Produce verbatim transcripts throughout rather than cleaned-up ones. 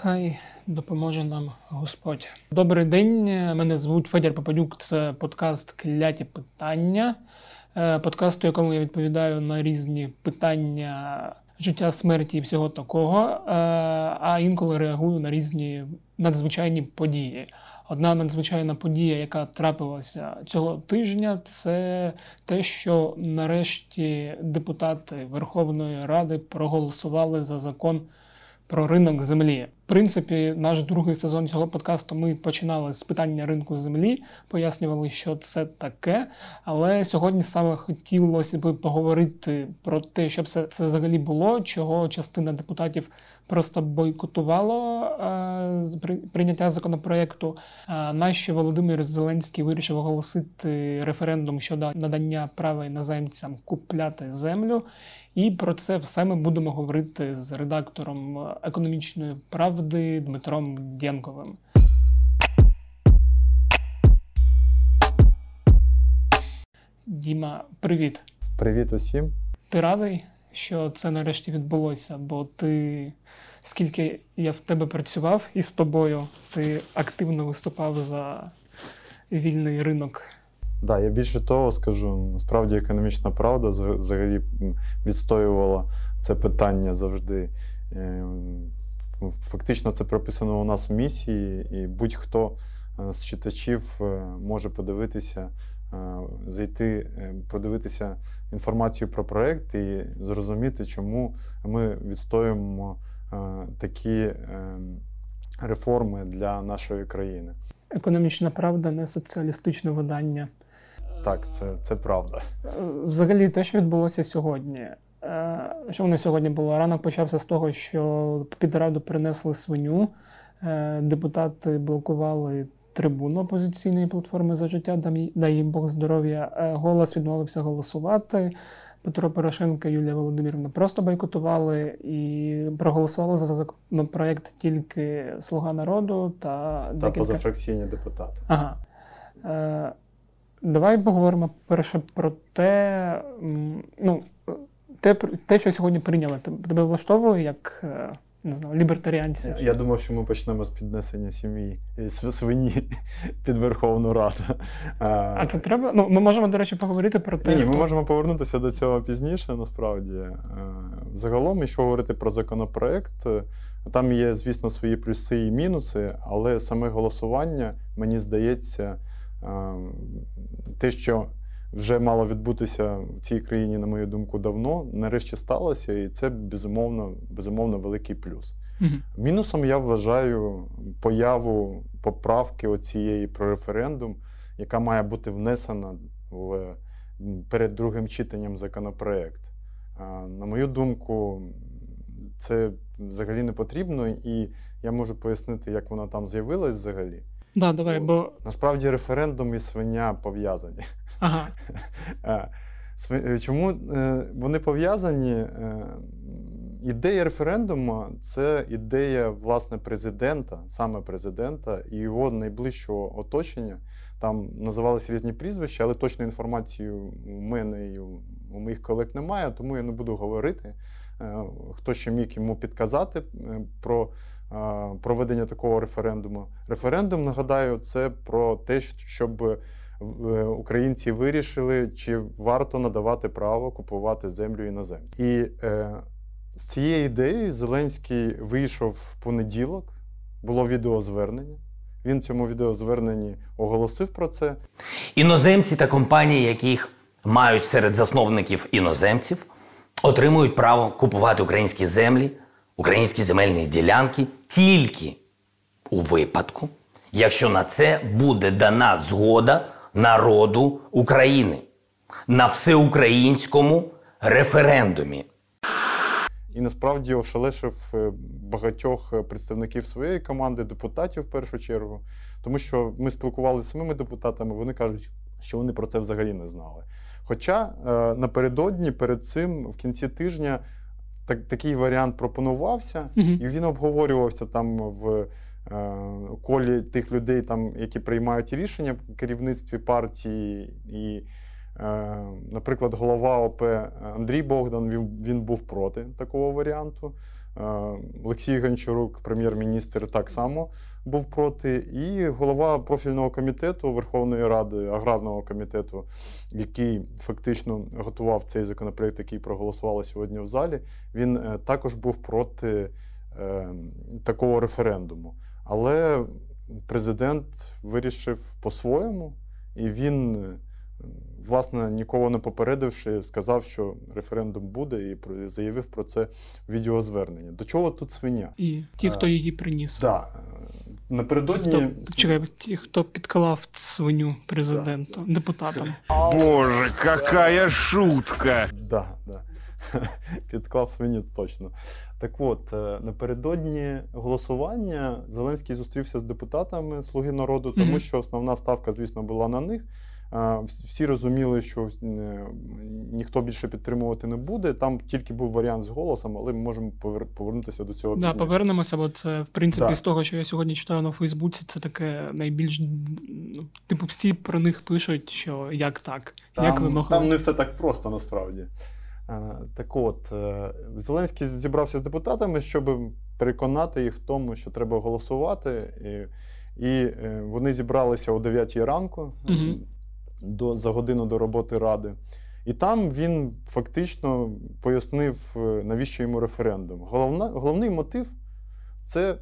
Хай допоможе нам Господь. Добрий день, мене звуть Федір Попадюк, це подкаст «Кляті питання». Подкаст, у якому я відповідаю на різні питання життя, смерті і всього такого, а інколи реагую на різні надзвичайні події. Одна надзвичайна подія, яка трапилася цього тижня, це те, що нарешті депутати Верховної Ради проголосували за закон про ринок землі. В принципі, наш другий сезон цього подкасту ми починали з питання ринку землі, пояснювали, що це таке, але сьогодні саме хотілося б поговорити про те, щоб це, це взагалі було, чого частина депутатів просто бойкотувало е, прийняття законопроекту. Е, наш Володимир Зеленський вирішив оголосити референдум щодо надання права іноземцям купляти землю. І про це все ми будемо говорити з редактором «Економічної правди» Дмитром Дєнковим. Діма, привіт. Привіт усім. Ти радий, що це нарешті відбулося? Бо ти, скільки я в тебе працював із тобою, ти активно виступав за вільний ринок. Да, я більше того скажу, насправді «Економічна правда» взагалі відстоювала це питання завжди. Фактично це прописано у нас в місії, і будь-хто з читачів може подивитися, зайти, подивитися інформацію про проект і зрозуміти, чому ми відстоюємо такі реформи для нашої країни. «Економічна правда» не соціалістичне видання. Так, це, це правда. Взагалі, те, що відбулося сьогодні. Що воно сьогодні було? Ранок почався з того, що під Раду принесли свиню. Депутати блокували трибуну опозиційної платформи «За життя», дай їм Бог здоров'я. «Голос» відмовився голосувати. Петро Порошенко, Юлія Володимирівна просто бойкотували і проголосували за законопроект тільки «Слуга народу» та декілька... Та позафракційні депутати. Ага. Давай поговоримо перше про те, ну, те, те, що сьогодні прийняли. Тебе влаштовує як, не знаю, лібертаріанця? Я думав, що ми почнемо з піднесення сім'ї, свині під Верховну Раду. А це треба? Ну, ми можемо, до речі, поговорити про те. Ні, хто... ми можемо повернутися до цього пізніше, насправді. Загалом, якщо говорити про законопроект, там є, звісно, свої плюси і мінуси, але саме голосування, мені здається, те, що вже мало відбутися в цій країні, на мою думку, давно, нарешті сталося, і це, безумовно, безумовно великий плюс. Угу. Мінусом я вважаю появу поправки оцієї про референдум, яка має бути внесена в, перед другим читанням законопроект. На мою думку, це взагалі не потрібно, і я можу пояснити, як вона там з'явилась взагалі. Да, давай, бо... Насправді референдум і свиня пов'язані. Ага. Чому вони пов'язані? Ідея референдуму – це ідея, власне, президента, саме президента і його найближчого оточення. Там називалися різні прізвища, але точної інформації у мене і у моїх колег немає, тому я не буду говорити, хто ще міг йому підказати про проведення такого референдуму. Референдум, нагадаю, це про те, щоб українці вирішили, чи варто надавати право купувати землю іноземцям. І е, з цією ідеєю Зеленський вийшов в понеділок, було відеозвернення. Він в цьому відеозверненні оголосив про це. Іноземці та компанії, яких мають серед засновників іноземців, отримують право купувати українські землі, українські земельні ділянки тільки у випадку, якщо на це буде дана згода народу України на всеукраїнському референдумі. І насправді ошелешив багатьох представників своєї команди, депутатів в першу чергу, тому що ми спілкувалися з самими депутатами, вони кажуть, що вони про це взагалі не знали. Хоча е, напередодні, перед цим, в кінці тижня, так, такий варіант пропонувався, uh-huh. і він обговорювався там в е, колі тих людей, там, які приймають рішення в керівництві партії, і Наприклад, голова ОП Андрій Богдан, він, він був проти такого варіанту. Олексій Гончарук, прем'єр-міністр, так само був проти. І голова профільного комітету Верховної Ради, аграрного комітету, який фактично готував цей законопроект, який проголосували сьогодні в залі, він також був проти е, такого референдуму. Але президент вирішив по-своєму, і він, власне, нікого не попередивши, сказав, що референдум буде, і заявив про це в відеозверненні. До чого тут свиня? І ті, хто її приніс. Так. Да. Напередодні... Хто, чекай, ті, хто підклав свиню президенту, да. депутатам. Боже, яка шутка! Да, да. Підклав свиню, точно. Так от, напередодні голосування Зеленський зустрівся з депутатами «Слуги народу», тому mm-hmm. що основна ставка, звісно, була на них. Всі розуміли, що ніхто більше підтримувати не буде. Там тільки був варіант з голосом, але ми можемо повернутися до цього пізніше. Так, да, повернемося, бо це, в принципі, да. з того, що я сьогодні читаю на Фейсбуці, це таке найбільш... Типу, всі про них пишуть, що як так, там, як ви могли. Там не все так просто, насправді. Так от, Зеленський зібрався з депутатами, щоб переконати їх в тому, що треба голосувати. І, і вони зібралися о дев'ятій ранку, угу. до, за годину до роботи Ради. І там він фактично пояснив, навіщо йому референдум. Головна, головний мотив – це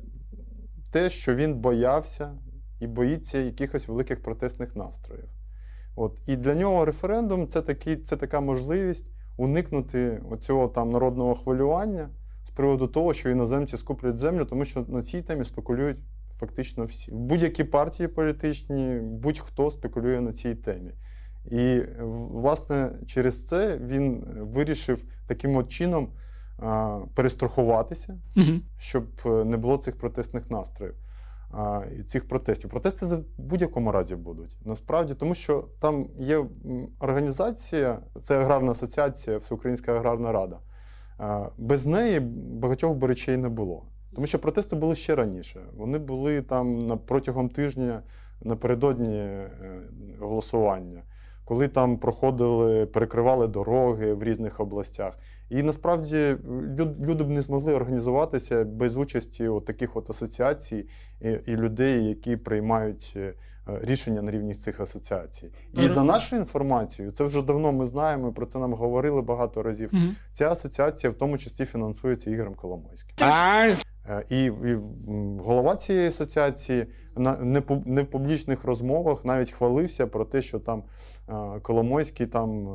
те, що він боявся і боїться якихось великих протестних настроїв. От. І для нього референдум – це, такий, це така можливість уникнути оцього там народного хвилювання з приводу того, що іноземці скуплять землю, тому що на цій темі спекулюють фактично всі. Будь-які партії політичні, будь-хто спекулює на цій темі. І, власне, через це він вирішив таким от чином а, перестрахуватися, угу. щоб не було цих протестних настроїв. А, і цих протестів. Протести в будь-якому разі будуть. Насправді, тому що там є організація, це Аграрна асоціація, Всеукраїнська аграрна рада. А, без неї багатьох би речей не було. Тому що протести були ще раніше. Вони були там на, протягом тижня напередодні е, голосування, коли там проходили, перекривали дороги в різних областях. І насправді люди б не змогли організуватися без участі от таких от асоціацій і, і людей, які приймають рішення на рівні цих асоціацій. І mm-hmm. за нашою інформацією, це вже давно ми знаємо, про це нам говорили багато разів, mm-hmm. ця асоціація в тому числі фінансується Ігорем Коломойським. Mm-hmm. І, і голова цієї асоціації на, не, не в публічних розмовах навіть хвалився про те, що там е, Коломойський там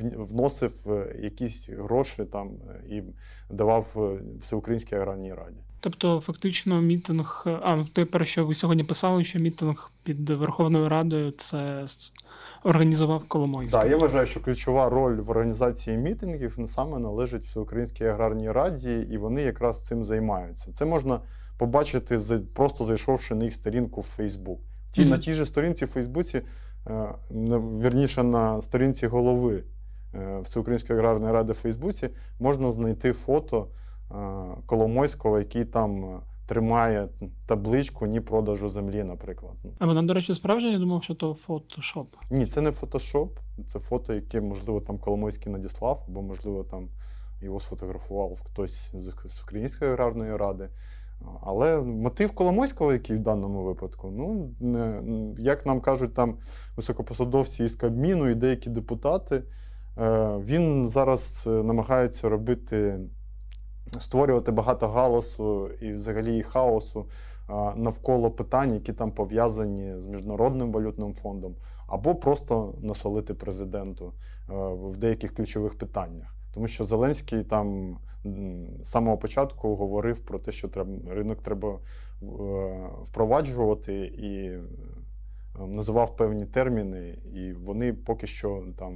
вносив якісь гроші там і давав Всеукраїнській аграрній раді. Тобто, фактично, мітинг... А, ну, тепер, що ви сьогодні писали, що мітинг під Верховною Радою це організував Коломойський. Так, я вважаю, що ключова роль в організації мітингів саме належить Всеукраїнській аграрній раді, і вони якраз цим займаються. Це можна побачити, просто зайшовши на їх сторінку в Фейсбук. Ті, mm-hmm. На тій же сторінці в Фейсбуці, вірніше на сторінці голови Всеукраїнської аграрної ради в Фейсбуці, можна знайти фото Коломойського, який там тримає табличку «Ні продажу землі», наприклад. А вона, до речі, справжня? Я думав, що то фотошоп. Ні, це не фотошоп. Це фото, яке, можливо, там Коломойський надіслав, або, можливо, там його сфотографував хтось з Української аграрної ради. Але мотив Коломойського, який в даному випадку, ну, як нам кажуть там високопосадовці із Кабміну і деякі депутати, він зараз намагається робити створювати багато галасу і взагалі і хаосу а, навколо питань, які там пов'язані з Міжнародним валютним фондом, або просто насолити президенту а, в деяких ключових питаннях. Тому що Зеленський там з самого початку говорив про те, що треба, ринок треба а, впроваджувати, і а, називав певні терміни, і вони поки що там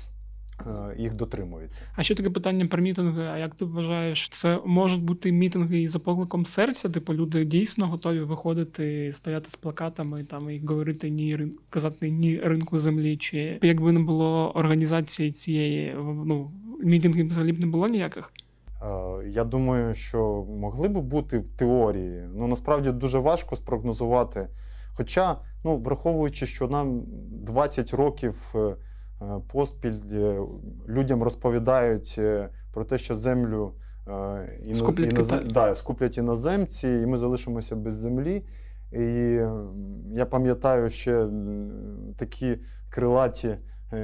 їх дотримуються. А що таке питання про мітинги? А як ти вважаєш, це можуть бути мітинги і за покликом серця? Типу люди дійсно готові виходити, стояти з плакатами там і говорити ні, казати ні ринку землі? Чи якби не було організації цієї, ну, мітингів взагалі б не було ніяких? Я думаю, що могли б бути в теорії. Ну, насправді дуже важко спрогнозувати. Хоча, ну, враховуючи, що нам двадцять років поспіль людям розповідають про те, що землю іно... скуплять, іноз... да, скуплять іноземці, і ми залишимося без землі. І я пам'ятаю ще такі крилаті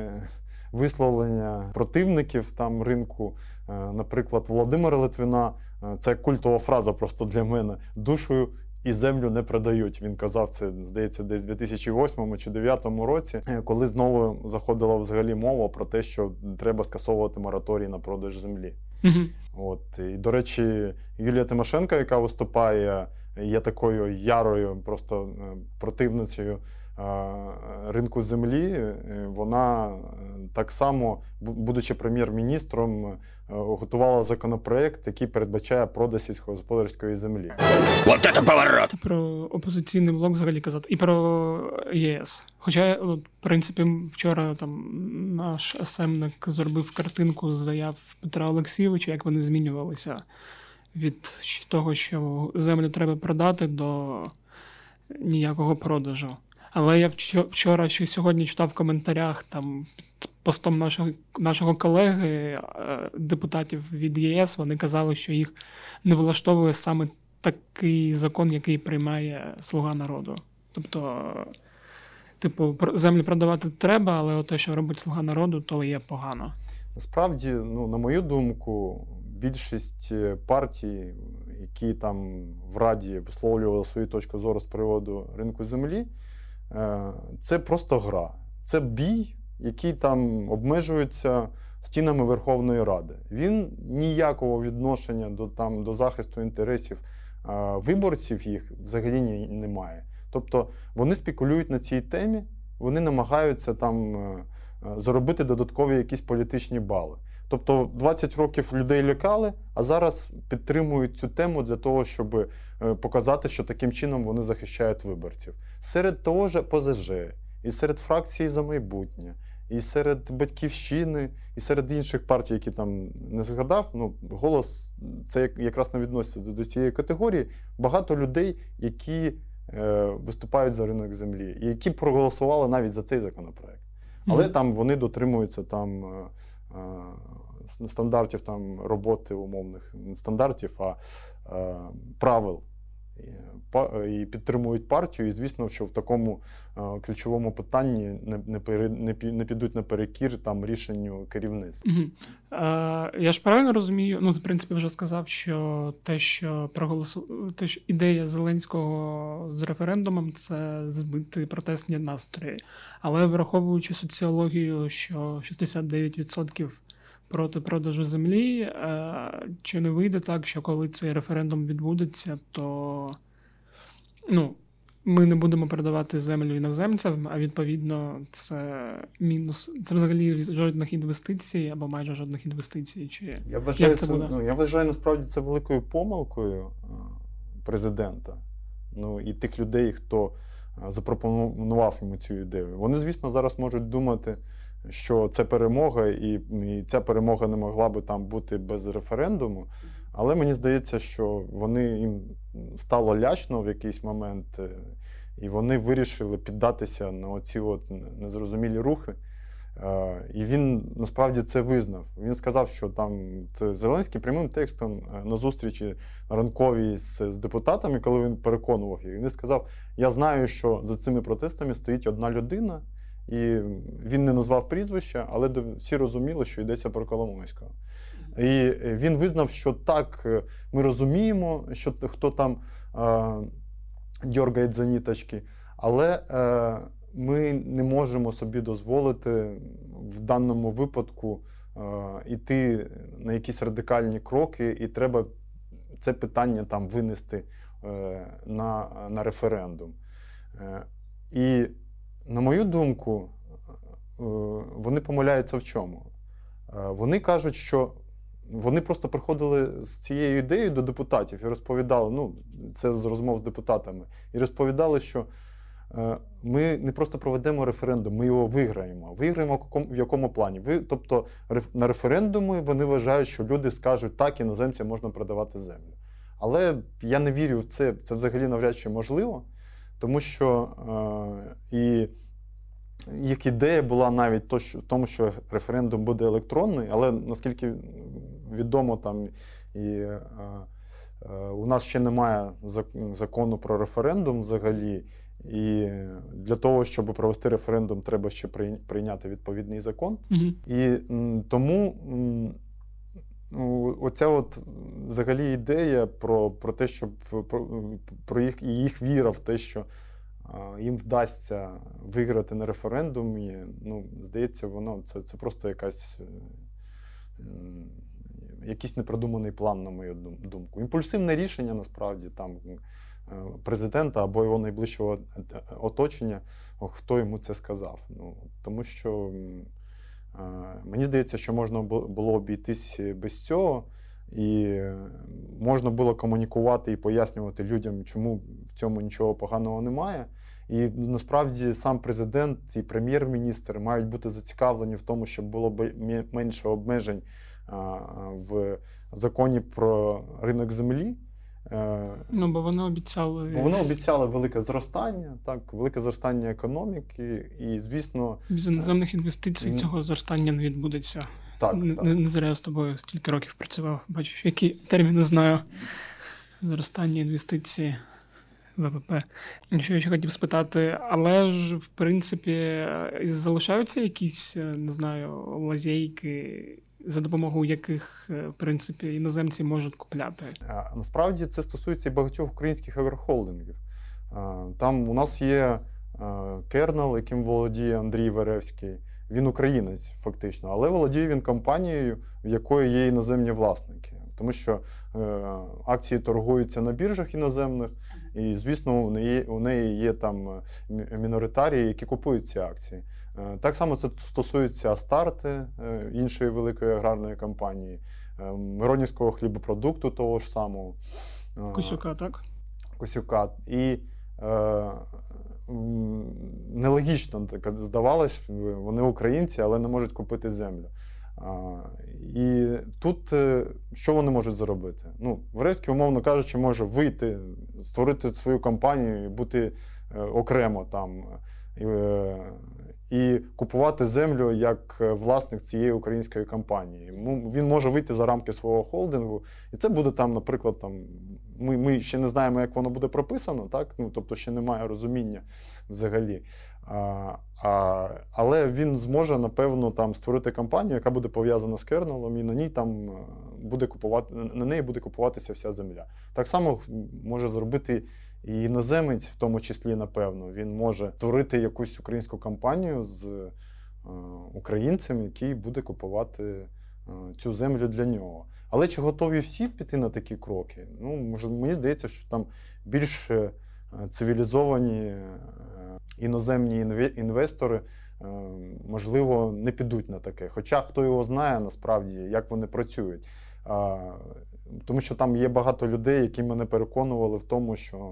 висловлення противників там ринку, наприклад, Володимира Литвина, це культова фраза просто для мене, душу і землю не продають. Він казав це, здається, десь в дві тисячі восьмому чи дві тисячі дев'ятому році, коли знову заходила взагалі мова про те, що треба скасовувати мораторій на продаж землі. Угу. От. І, до речі, Юлія Тимошенко, яка виступає, є такою ярою просто противницею ринку землі, вона так само, будучи прем'єр-міністром, готувала законопроект, який передбачає продаж сільськогосподарської землі. Вот это поворот! Про опозиційний блок взагалі казати. І про ЄС. Хоча, в принципі, вчора там наш есемник зробив картинку з заяв Петра Олексійовича, як вони змінювалися від того, що землю треба продати, до ніякого продажу. Але я вчора чи сьогодні читав в коментарях там під постом нашого, нашого колеги, депутатів від ЄС, вони казали, що їх не влаштовує саме такий закон, який приймає «Слуга народу». Тобто, типу, землі продавати треба, але те, що робить «Слуга народу», то є погано. Насправді, ну, на мою думку, більшість партій, які там в Раді висловлювали свою точку зору з приводу ринку землі, це просто гра. Це бій, який там обмежується стінами Верховної Ради. Він ніякого відношення до, там, до захисту інтересів виборців їх взагалі не має. Тобто вони спекулюють на цій темі, вони намагаються там заробити додаткові якісь політичні бали. Тобто двадцять років людей лякали, а зараз підтримують цю тему для того, щоб показати, що таким чином вони захищають виборців. Серед того ж ПЗЖ, і серед фракції «За майбутнє», і серед «Батьківщини», і серед інших партій, які там не згадав, ну, «Голос» це якраз не відноситься до цієї категорії, багато людей, які е, виступають за ринок землі, і які проголосували навіть за цей законопроект. Але mm-hmm. там вони дотримуються там е, стандартів там роботи умовних, не стандартів, а е, правил. І підтримують партію, і звісно, що в такому е, ключовому питанні не, не, пере, не, не підуть наперекір там рішенню керівництва. Угу. Е, я ж правильно розумію, ну, в принципі, вже сказав, що те, що проголосу... те, що ідея Зеленського з референдумом – це збити протестні настрої. Але враховуючи соціологію, що шістдесят дев'ять відсотків проти продажу землі, е, чи не вийде так, що коли цей референдум відбудеться, то ну, ми не будемо продавати землю іноземцям, а відповідно це мінус. Це взагалі жодних інвестицій або майже жодних інвестицій. Чи я вважаю, це, це, буде? ну, я вважаю, насправді це великою помилкою президента. Ну, і тих людей, хто запропонував йому цю ідею. Вони, звісно, зараз можуть думати, що це перемога, і, і ця перемога не могла би там бути без референдуму. Але мені здається, що вони, їм стало лячно в якийсь момент, і вони вирішили піддатися на оці от незрозумілі рухи. І він насправді це визнав. Він сказав, що там Зеленський прямим текстом на зустрічі ранковій з, з депутатами, коли він переконував їх, він сказав: я знаю, що за цими протестами стоїть одна людина, і він не назвав прізвища, але всі розуміли, що йдеться про Коломойського. І він визнав, що так, ми розуміємо, що хто там е, дьоргає за ниточки, але е, ми не можемо собі дозволити в даному випадку е, йти на якісь радикальні кроки, і треба це питання там винести е, на, на референдум. Е, і, на мою думку, е, вони помиляються в чому? Е, вони кажуть, що вони просто приходили з цією ідеєю до депутатів і розповідали, ну, це з розмов з депутатами, і розповідали, що е, ми не просто проведемо референдум, ми його виграємо. Виграємо в якому плані? Ви, тобто реф, на референдумі вони вважають, що люди скажуть, так, іноземцям можна продавати землю. Але я не вірю в це, це взагалі навряд чи можливо, тому що е, і їх ідея була навіть то, що, в тому, що референдум буде електронний, але наскільки відомо, там і а, а, у нас ще немає закону про референдум взагалі, і для того, щоб провести референдум, треба ще прийняти відповідний закон. Угу. І м, тому м, оця от взагалі ідея про, про те, щоб про, про їх, їх віра в те, що а, їм вдасться виграти на референдумі, ну, здається, воно це, це просто якась, якийсь непродуманий план, на мою думку. Імпульсивне рішення, насправді, там, президента або його найближчого оточення, хто йому це сказав. Ну, тому що мені здається, що можна було обійтись без цього, і можна було комунікувати і пояснювати людям, чому в цьому нічого поганого немає. І насправді сам президент і прем'єр-міністр мають бути зацікавлені в тому, щоб було менше обмежень в законі про ринок землі. Ну, бо вони обіцяли... Бо вони обіцяли велике зростання, так, велике зростання економіки, і, звісно... Без іноземних інвестицій цього зростання не відбудеться. Так, не, так. Не, не зря я з тобою стільки років працював. Бачиш, які терміни знаю. Зростання інвестицій, ВВП. Що я ще хотів спитати, але ж, в принципі, залишаються якісь, не знаю, лазейки, за допомогою яких, в принципі, іноземці можуть купляти? А, насправді це стосується і багатьох українських агрохолдингів. Там у нас є Кернел, яким володіє Андрій Веревський. Він українець, фактично, але володіє він компанією, в якої є іноземні власники. Тому що е, акції торгуються на біржах іноземних, і, звісно, у неї, у неї є там міноритарії, які купують ці акції. Е, так само це стосується Астарти, е, іншої великої аграрної компанії, е, Миронівського хлібопродукту того ж самого. Е, Косюка, так? Косюка. І е, нелогічно так здавалось, вони українці, але не можуть купити землю. А, і тут що вони можуть зробити? Ну, Веревський, умовно кажучи, може вийти, створити свою компанію і бути е, окремо там, і, е, і купувати землю як власник цієї української компанії. Він може вийти за рамки свого холдингу, і це буде там, наприклад, там, ми, ми ще не знаємо, як воно буде прописано, так? Ну, тобто ще немає розуміння взагалі. А, а, але він зможе, напевно, там створити компанію, яка буде пов'язана з Кернелом, і на ній там буде купувати, на неї буде купуватися вся земля. Так само може зробити і іноземець, в тому числі, напевно. Він може створити якусь українську компанію з е, українцем, який буде купувати е, цю землю для нього. Але чи готові всі піти на такі кроки? Ну, може, мені здається, що там більш е, цивілізовані е, іноземні інвестори, можливо, не підуть на таке. Хоча хто його знає, насправді, як вони працюють. Тому що там є багато людей, які мене переконували в тому, що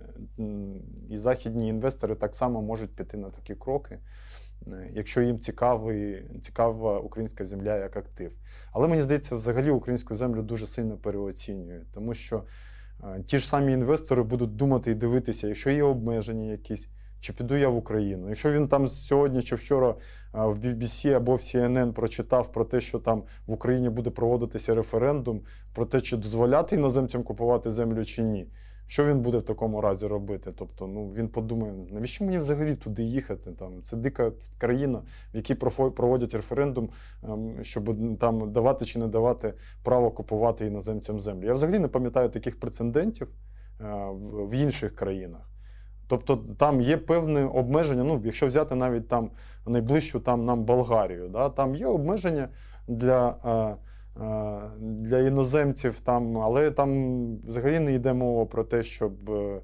і західні інвестори так само можуть піти на такі кроки, якщо їм цікавий, цікава українська земля як актив. Але мені здається, взагалі українську землю дуже сильно переоцінюють, тому що ті ж самі інвестори будуть думати і дивитися, якщо є обмеження якісь, чи піду я в Україну. Якщо він там сьогодні чи вчора в бі бі сі або в сі ен ен прочитав про те, що там в Україні буде проводитися референдум, про те, чи дозволяти іноземцям купувати землю чи ні, що він буде в такому разі робити? Тобто, ну, він подумає, навіщо мені взагалі туди їхати? Там, це дика країна, в якій проводять референдум, щоб там давати чи не давати право купувати іноземцям землю. Я взагалі не пам'ятаю таких прецедентів в інших країнах. Тобто там є певне обмеження, ну, якщо взяти навіть там найближчу там, нам Болгарію, да, там є обмеження для, а, для іноземців, там, але там взагалі не йде мова про те, щоб а,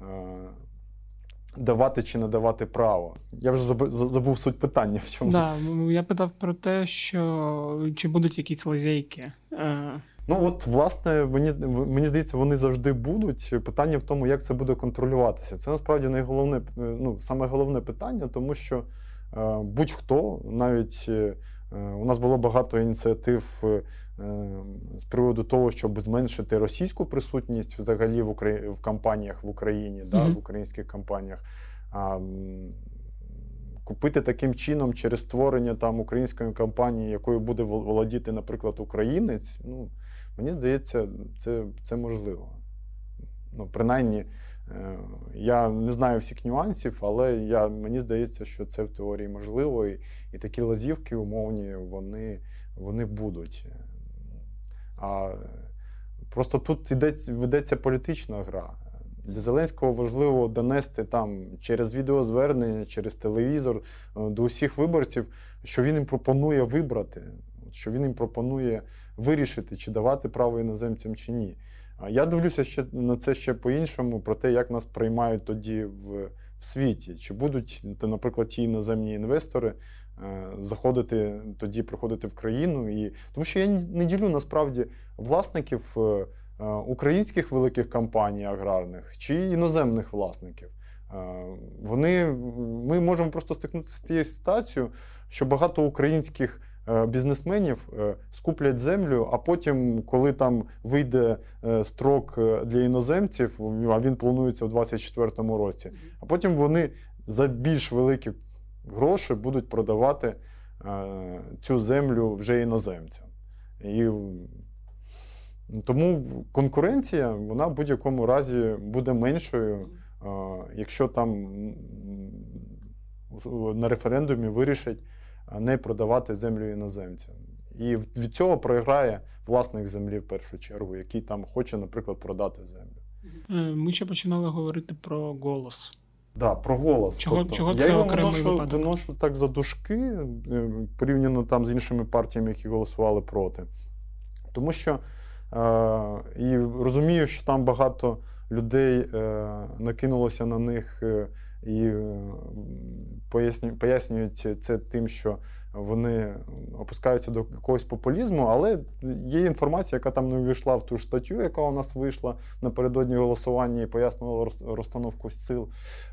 давати чи не давати право. Я вже забув суть питання в чому. Да, я питав про те, що чи будуть якісь лазейки. Ну от, власне, мені, мені здається, вони завжди будуть. Питання в тому, як це буде контролюватися. Це насправді найголовне, ну, саме головне питання, тому що е, будь-хто, навіть е, у нас було багато ініціатив е, з приводу того, щоб зменшити російську присутність взагалі в, Украї... в компаніях в Україні, mm-hmm. да, в українських компаніях. А, купити таким чином через створення там української компанії, якою буде володіти, наприклад, українець, ну, мені здається, це, це можливо. Ну, принаймні, я не знаю всіх нюансів, але я, мені здається, що це в теорії можливо, і, і такі лазівки умовні, вони, вони будуть. А просто тут йдеться, ведеться політична гра. Для Зеленського важливо донести там через відеозвернення, через телевізор до усіх виборців, що він їм пропонує вибрати, що він їм пропонує вирішити, чи давати право іноземцям, чи ні. Я дивлюся ще на це ще по-іншому, про те, як нас приймають тоді в, в світі. Чи будуть, наприклад, ті іноземні інвестори е, заходити, тоді приходити в країну. І... Тому що я не ділю, насправді, власників е, українських великих компаній аграрних чи іноземних власників. Е, вони, ми можемо просто стикнутися з тією ситуацією, що багато українських бізнесменів скуплять землю, а потім, коли там вийде строк для іноземців, а він планується в двадцять четвертому році, а потім вони за більш великі гроші будуть продавати цю землю вже іноземцям. І тому конкуренція, вона в будь-якому разі буде меншою, якщо там на референдумі вирішать не продавати землю іноземцям. І від цього програє власник землі в першу чергу, який там хоче, наприклад, продати землю. Ми ще починали говорити про голос. Так, да, про голос. Чого, тобто, чого я це його окремий виношу, випадок? виношу так за дужки, порівняно там з іншими партіями, які голосували проти. Тому що е, і розумію, що там багато людей е, накинулося на них е, і пояснюють, пояснюють це тим, що вони опускаються до якогось популізму, але є інформація, яка там не увійшла в ту ж статтю, яка у нас вийшла напередодні голосування і пояснювала розстановку сил.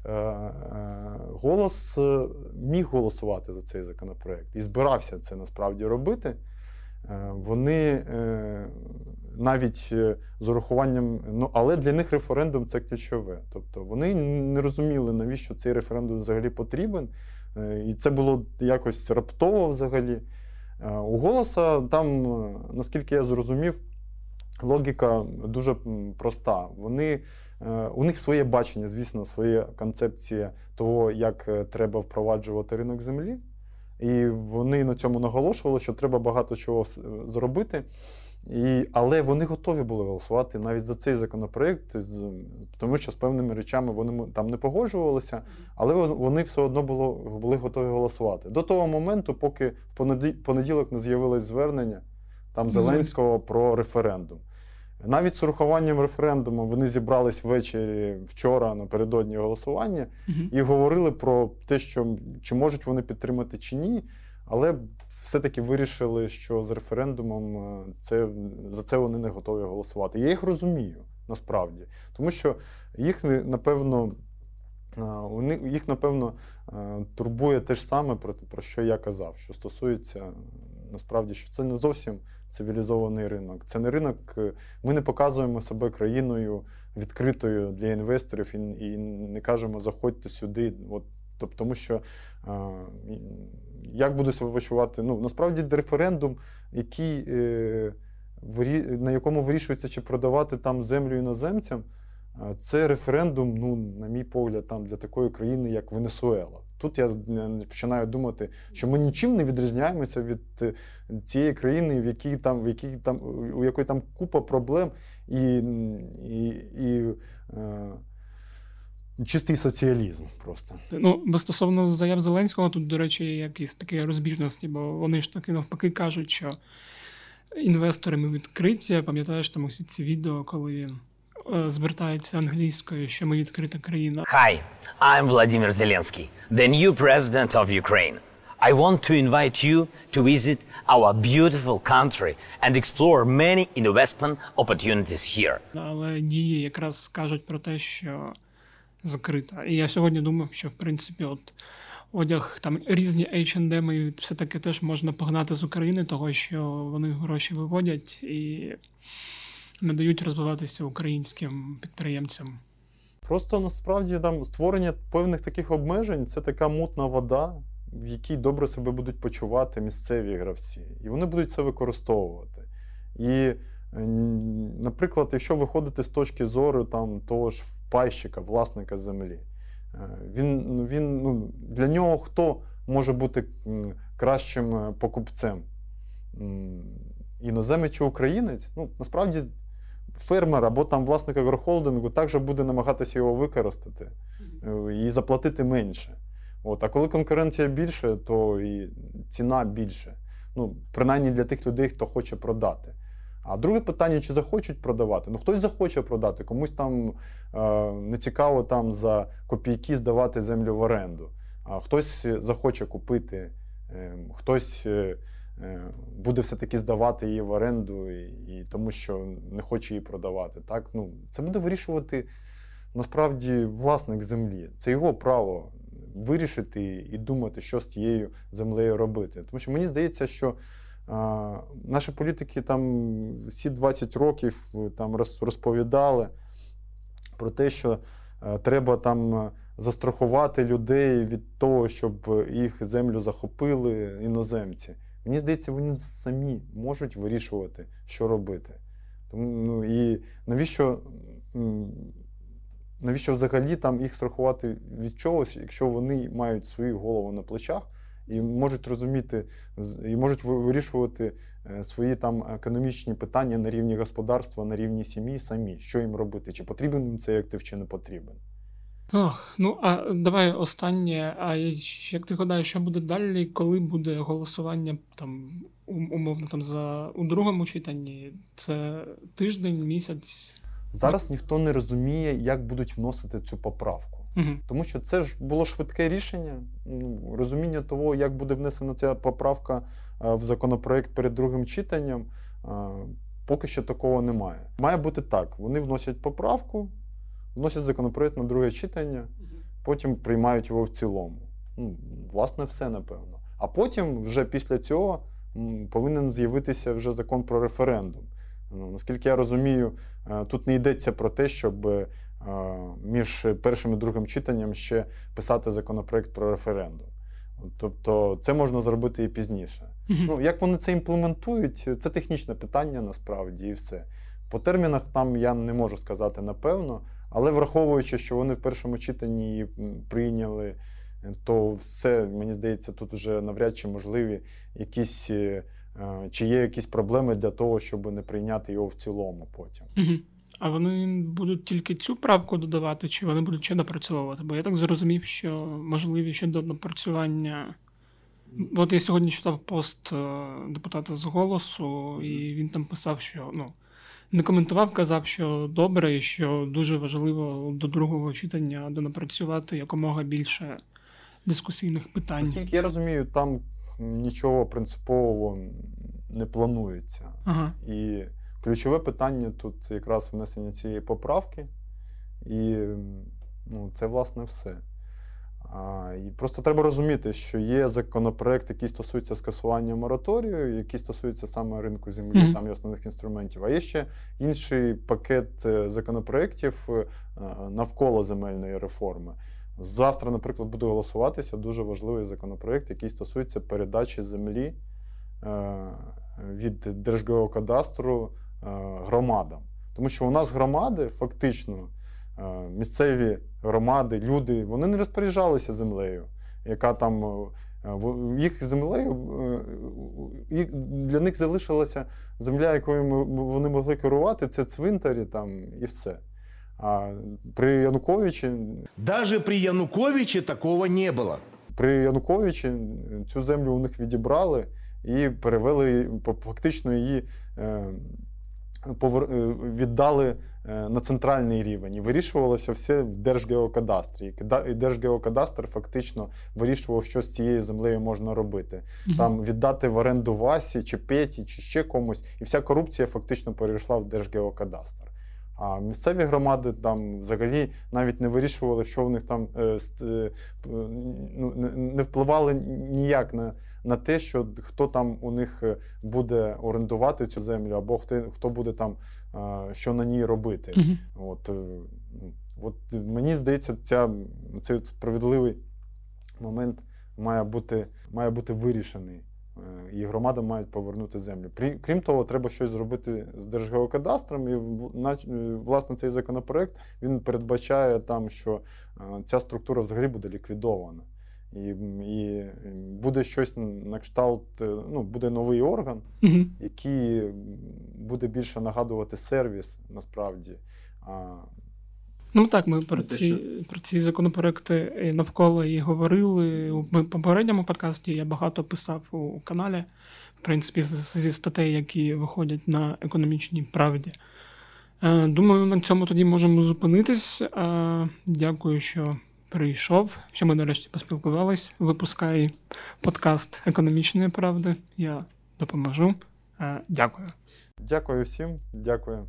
Голос міг голосувати за цей законопроект і збирався це насправді робити. Вони навіть з урахуванням, ну, але для них референдум – це ключове. Тобто вони не розуміли, навіщо цей референдум взагалі потрібен, і це було якось раптово взагалі. У «Голоса» там, наскільки я зрозумів, логіка дуже проста. Вони, у них своє бачення, звісно, своя концепція того, як треба впроваджувати ринок землі. І вони на цьому наголошували, що треба багато чого зробити. І, але вони готові були голосувати навіть за цей законопроект, тому що з певними речами вони там не погоджувалися, але вони все одно було, були готові голосувати. До того моменту, поки в понеділок не з'явилось звернення там Зеленського про референдум. Навіть з урахуванням референдуму вони зібрались ввечері вчора напередодні голосування uh-huh. і говорили про те, що чи можуть вони підтримати чи ні, але все-таки вирішили, що з референдумом це, за це вони не готові голосувати. Я їх розумію, насправді. Тому що їх, напевно, їх, напевно, турбує те ж саме, про, про що я казав, що стосується, насправді, що це не зовсім цивілізований ринок. Це не ринок, ми не показуємо себе країною відкритою для інвесторів і, і не кажемо, заходьте сюди. От, тобто, тому що як буде себе почувати? Ну, насправді, референдум, який, е, вирі... на якому вирішується, чи продавати там землю іноземцям, це референдум, ну, на мій погляд, там, для такої країни, як Венесуела. Тут я починаю думати, що ми нічим не відрізняємося від цієї країни, в якій там, в якій там, у якої там купа проблем і, і, і е, чистий соціалізм просто. Ну, бо стосовно заяв Зеленського, тут, до речі, є якісь такі розбіжності, бо вони ж таки навпаки кажуть, що інвестори ми відкриті. Пам'ятаєш там усі ці відео, коли він е, звертається англійською, що ми відкрита країна. Hi, I'm Vladimir Zelensky, the new president of Ukraine. I want to invite you to visit our beautiful country and explore many investment opportunities here. Але дії якраз кажуть про те, що закрита. І я сьогодні думав, що, в принципі, от одяг, там різні ейч енд ем і все-таки теж можна погнати з України, того, що вони гроші виводять і не дають розвиватися українським підприємцям. Просто насправді там створення певних таких обмежень – це така мутна вода, в якій добре себе будуть почувати місцеві гравці. І вони будуть це використовувати. І, наприклад, якщо виходити з точки зору там, того ж пайщика, власника землі, він, він, ну, для нього хто може бути кращим покупцем? Іноземець чи українець? Ну, насправді, фермер або там власник агрохолдингу також буде намагатися його використати і заплатити менше. От. А коли конкуренція більше, то і ціна більше. Ну, принаймні для тих людей, хто хоче продати. А друге питання, чи захочуть продавати? Ну, хтось захоче продати, комусь там е, не цікаво там за копійки здавати землю в оренду. А хтось захоче купити, е, хтось е, буде все-таки здавати її в оренду, і, і тому що не хоче її продавати. Так? Ну, це буде вирішувати насправді власник землі. Це його право вирішити і думати, що з тією землею робити. Тому що мені здається, що а, наші політики там всі двадцять років там розповідали про те, що а, треба там застрахувати людей від того, щоб їх землю захопили іноземці. Мені здається, вони самі можуть вирішувати, що робити. Тому, ну, і навіщо, навіщо взагалі там їх страхувати від чогось, якщо вони мають свою голову на плечах і можуть розуміти, і можуть вирішувати свої там економічні питання на рівні господарства, на рівні сім'ї самі, що їм робити, чи потрібен їм цей актив, чи не потрібен. Ох, ну, а давай останнє. А як ти гадаєш, що буде далі, коли буде голосування там умовно там за у другому читанні? Це тиждень, місяць? Зараз ніхто не розуміє, як будуть вносити цю поправку. Угу. Тому що це ж було швидке рішення. Ну, розуміння того, як буде внесена ця поправка в законопроект перед другим читанням, поки що такого немає. Має бути так, вони вносять поправку, вносять законопроект на друге читання, потім приймають його в цілому. Ну, власне, все, напевно. А потім, вже після цього, повинен з'явитися вже закон про референдум. Ну, наскільки я розумію, тут не йдеться про те, щоб між першим і другим читанням ще писати законопроект про референдум. Тобто це можна зробити і пізніше. Mm-hmm. Ну, як вони це імплементують, це технічне питання насправді і все. По термінах там я не можу сказати напевно, але враховуючи, що вони в першому читанні її прийняли, то все, мені здається, тут вже навряд чи можливі якісь, чи є якісь проблеми для того, щоб не прийняти його в цілому потім. Угу. А вони будуть тільки цю правку додавати, чи вони будуть ще допрацьовувати? Бо я так зрозумів, що можливі ще до напрацювання. От я сьогодні читав пост депутата з «Голосу», і він там писав, що, ну, не коментував, казав, що добре, і що дуже важливо до другого читання донапрацювати якомога більше дискусійних питань. Наскільки я розумію, там нічого принципового не планується. Ага. І ключове питання тут якраз внесення цієї поправки. І ну, це, власне, все. А, і просто треба розуміти, що є законопроект, який стосується скасування мораторію, який стосується саме ринку землі, mm-hmm. там і основних інструментів. А є ще інший пакет законопроєктів навколо земельної реформи. Завтра, наприклад, буде голосуватися дуже важливий законопроєкт, який стосується передачі землі від Держгеокадастру громадам. Тому що у нас громади фактично, місцеві громади, люди, вони не розпоряджалися землею, яка там, їх землею, для них залишилася земля, якою вони могли керувати, це цвинтарі там і все. А при Януковичі... Даже при Януковичі такого не було. При Януковичі цю землю у них відібрали і перевели, фактично її віддали на центральний рівень. І вирішувалося все в Держгеокадастрі. І Держгеокадастр фактично вирішував, що з цією землею можна робити. Mm-hmm. Там віддати в оренду Васі, чи Петі, чи ще комусь. І вся корупція фактично перейшла в Держгеокадастр. А місцеві громади там взагалі навіть не вирішували, що в них там е, е, ну, не впливали ніяк на, на те, що хто там у них буде орендувати цю землю, або хто, хто буде там, е, що на ній робити. Mm-hmm. От, е, От мені здається, ця, цей справедливий момент має бути, має бути вирішений. І громадам мають повернути землю. Крім того, треба щось зробити з Держгеокадастром. І, власне, цей законопроект, він передбачає там, що ця структура взагалі буде ліквідована. І, і буде щось на кшталт, ну, буде новий орган, угу. який буде більше нагадувати сервіс, насправді. А, Ну так, ми про ці, про ці законопроекти навколо і говорили. У попередньому подкасті я багато писав у каналі, в принципі, зі статей, які виходять на економічній правді. Думаю, на цьому тоді можемо зупинитись. Дякую, що прийшов, що ми нарешті поспілкувались. Випускай подкаст економічної правди. Я допоможу. Дякую. Дякую всім. Дякую.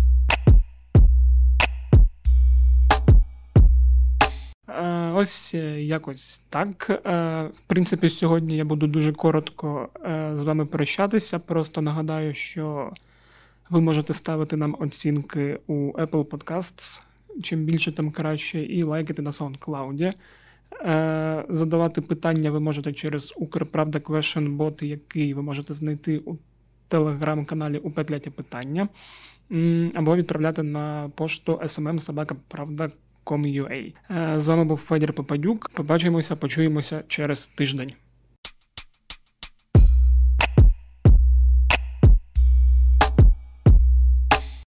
Ось якось так. В принципі, сьогодні я буду дуже коротко з вами прощатися. Просто нагадаю, що ви можете ставити нам оцінки у Apple Podcasts. Чим більше, тим краще. І лайкати на SoundCloud. Задавати питання ви можете через Укрправда Question Bot, який ви можете знайти у телеграм-каналі у Петляті питання. Або відправляти на пошту ес ем ем собака правда крапка ком крапка ю а. З вами був Федір Попадюк. Побачимося, почуємося через тиждень.